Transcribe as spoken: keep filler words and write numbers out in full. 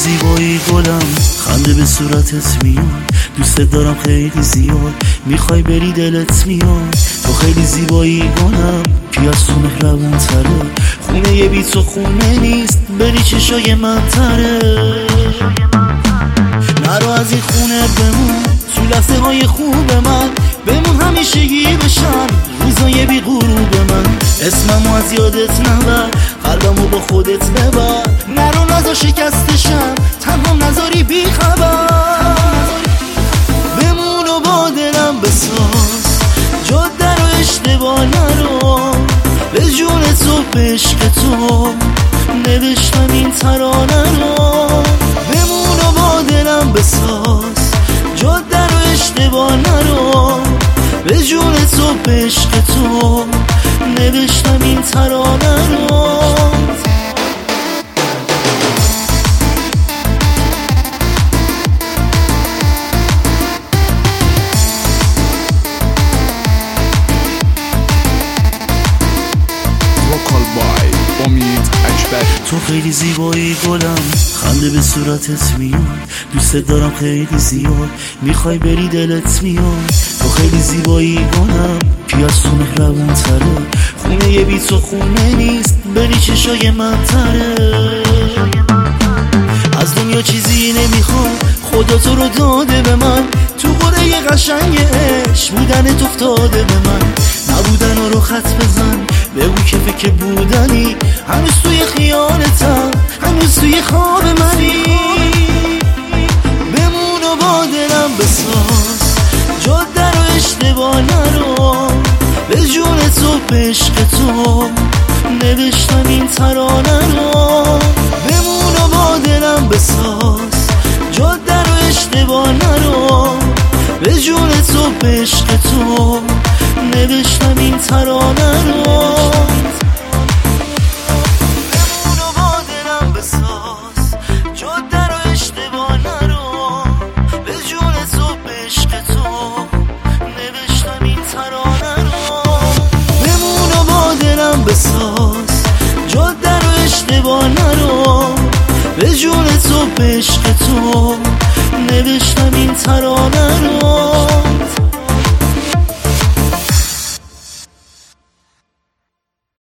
زیبایی گلم، خنده به صورتت میاد، دوست دارم خیلی زیاد، میخوای بری دلت میاد. تو خیلی زیبایی گلم، پیاز تو مهربون تره، خونه یه بی تو خونه نیست، بری چشای من تره. نرو از این خونه بمون، تو لحظه های خوب من بمون، همیشگی بشن روزای بی غروب من. اسممو از یادت نبر، قلبمو با خودت ببر، نرو نزا شکستشم، تنها نذاری بی خبر. بمون و با دلم بساز، جاده رو اشتباه نرو، به جون تو به عشق تو نوشتم این ترانه رو. بمون و با دلم بساز، جاده رو اشتباه نرو، به جون تو به عشق تو نوشتم این ترانه رو. تو خیلی زیبایی گلم، خنده به صورتت میاد، دوست دارم خیلی زیاد، میخوای بری دلت میاد. تو خیلی زیبایی گلم، پیاز تو مهربون تره، خونه یه بی تو خونه نیست، بری چشای من تره. از دنیا چیزی نمیخوام، خدا تو رو داده به من، تو قره قشنگ عشق بودنت افتاده به من. نبودن رو خط بزن، بگو که فکر بودنی، هنوز توی خیالتم، هنوز توی خواب منی. بمون و با دلم بساز، جاده رو اشتباه نرو، به جون تو به عشق تو نوشتم این ترانه رو. بمون و با دلم بساز، جاده رو اشتباه نرو، به جون تو به عشق تو نوشتم این ترانه رو. بمون و با دلم بساز، جاده رو اشتباه نرو، به جون تو به عشق تو نوشتم این ترانه رو. بمون و با دلم بساز، جاده رو اشتباه نرو، به جون تو به عشق تو نوشتم این ترانه رو.